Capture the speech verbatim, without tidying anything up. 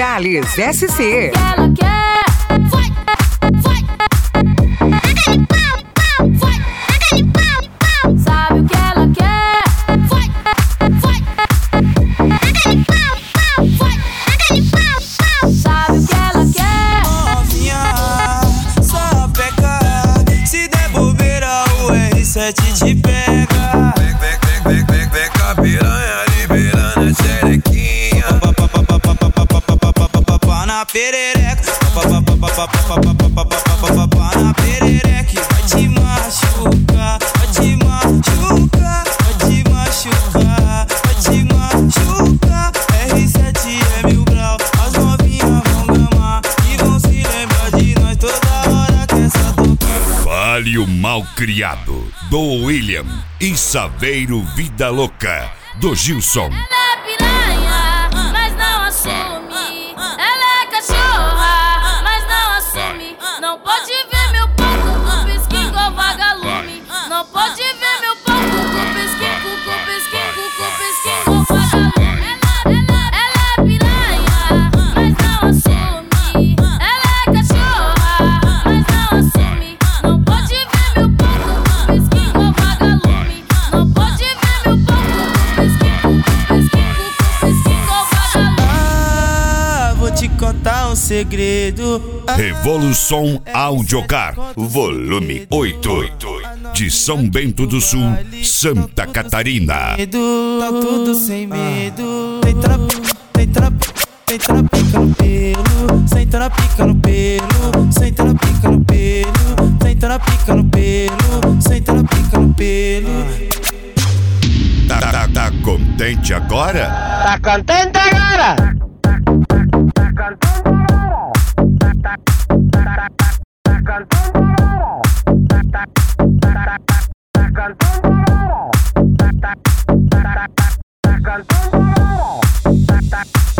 Tales S C. Ela quer, vai, vai. Taca de pau, pau, vai. Taca de pau, pau. Sabe o que ela quer? Vai, vai. Taca de pau, pau, vai. Taca de pau, pau. Sabe o que ela quer? Novinha, só peca. Se der bobeira, o R sete te pega. Vem, vem, vem, vem, vem, vem com a piranha liberando a xerequinha. Pá na perereca, pá na perereca, vai te machucar, vai te machucar, vai te machucar, vai te machucar. R sete é mil grau, as novinhas vão gamar e vão se lembrar de nós toda hora que essa tocar. Vale o mal criado, do William e Saveiro Vida Louca, do Gilson. Ela é piranha, mas não assume. Ela é cachorra, mas não assume. Não pode ver meu ponto com pisquinho igual vagalume. Não pode ver meu ponto com pisquinho, com pisquinho, com pisquinho igual vagalume. Ela, ela é piranha, mas não assume. Ela é cachorra, mas não assume. Não pode ver meu ponto com pisquinho igual vagalume. Não pode ver meu ponto com pisquinho, com pisquinho, com pisquinho igual vagalume. Ah, vou te contar um segredo. Revolução Audiocar, volume oito, de São Bento do Sul, Santa Catarina. Medo, tá tudo sem medo. Tem trapica, tem trapica, tem trapica no pelo. Sem trapica no pelo, sem trapica no pelo. Sem trapica no pelo, sem trapica no pelo. Tá, tá, tá contente agora? Tá contente agora? Cantando